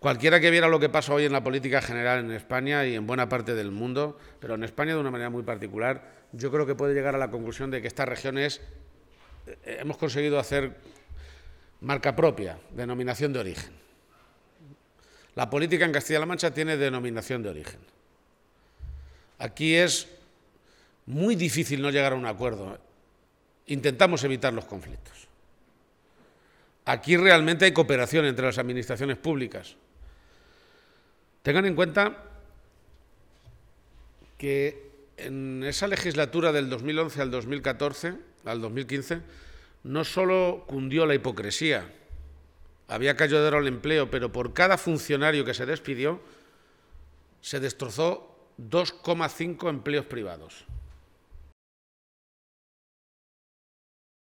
Cualquiera que viera lo que pasa hoy en la política general en España y en buena parte del mundo, pero en España de una manera muy particular, yo creo que puede llegar a la conclusión de que esta región hemos conseguido hacer marca propia, denominación de origen. La política en Castilla-La Mancha tiene denominación de origen. Aquí es muy difícil no llegar a un acuerdo. Intentamos evitar los conflictos. Aquí realmente hay cooperación entre las administraciones públicas. Tengan en cuenta que en esa legislatura del 2011 al 2014, al 2015, no solo cundió la hipocresía, había cayodero al empleo, pero por cada funcionario que se despidió, se destrozó 2,5 empleos privados.